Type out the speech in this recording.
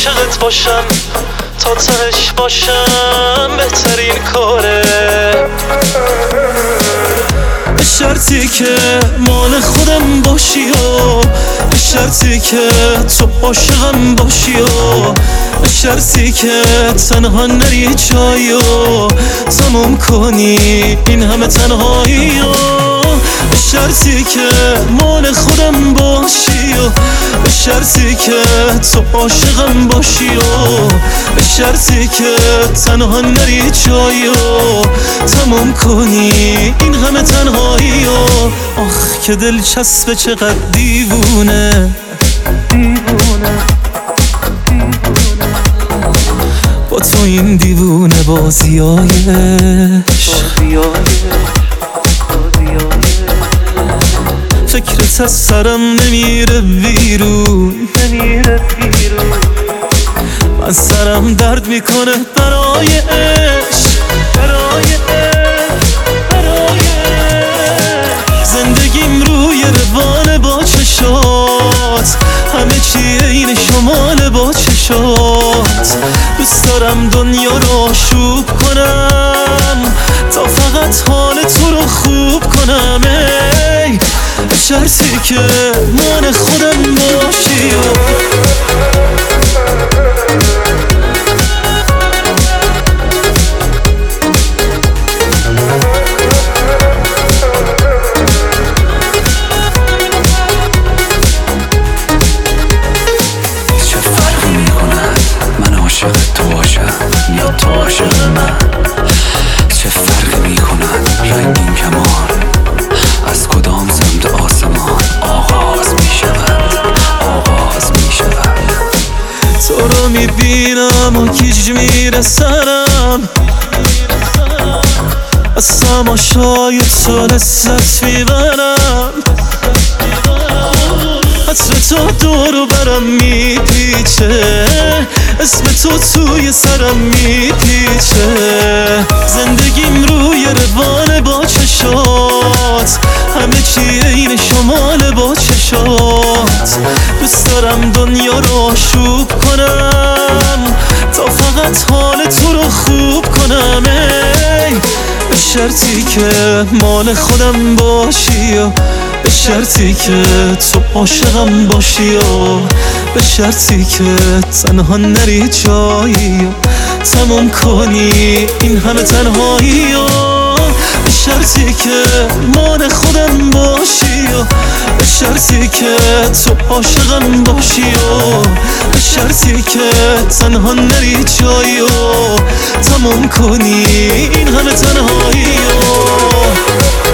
عاشقت باشم تا تهش باشم بهترین کاره. به شرطی که مال خودم باشی و به شرطی که تو عاشقم باشی و به شرطی که تنها نری جایی و تموم کنی این همه تنهایی و به شرطی که مال خودم باشی و به شرطی که تو عاشقم باشی و به شرطی که تنها نری جایی و تموم کنی این همه تنهایی و آخ که دلچسبه چقدر دیوونه با تو این دیوونه بازیایش. فکرت از سرم نمیره بیرون، من سرم درد میکنه برای عشق. زندگیم روی روان با چشات، همه چی این شمال با چشات. دوست دارم دنیا رو آشوب کنم تا فقط حال تو رو خوب کنم. ای به شرطی که من خودم باشی و یا تو عاشق من. چه فرقی میکند رنگین کمان از کدام سمت آسمان آغاز میشود. تو رو میبینم و گیج میره سرم، از تماشای تو لذت میبرم. عطر تو دورو برم میپیچه، اسم تو توی سرم میپیچه. زندگیم روی روان با چشات، همه چی این شمال با چشات. دوست دارم دنیا رو آشوب کنم تا فقط حال تو رو خوب کنم. ای به شرطی که مال خودم باشی و به شرطی که تو عاشقم باشی و به شرطی که تنها نری جایی و تموم کنی این همه تنهایی و به شرطی که مال خودم باشی و به شرطی که تو عاشقم باشی و به شرطی که تنها نری جایی و تموم کنی این همه تنهایی و